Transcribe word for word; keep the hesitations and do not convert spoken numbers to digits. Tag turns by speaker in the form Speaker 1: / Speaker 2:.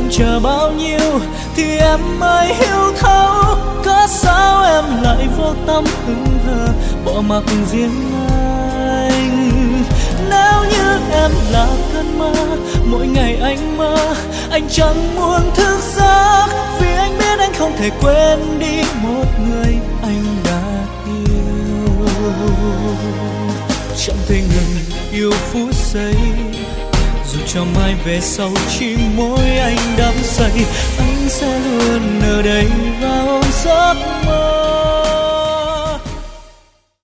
Speaker 1: mong chờ bao nhiêu thì em mới hiểu thấu. Cớ sao em lại vô tâm hững hờ bỏ mặc riêng anh. Nếu như em là cơn mơ mỗi ngày anh mơ, anh chẳng muốn thức giấc, vì anh biết anh không thể quên đi một người anh đã yêu. Chẳng thể ngừng yêu phút giây, dù cho mai về sau chỉ mỗi anh đắm say, anh sẽ luôn ở đây vào giấc mơ.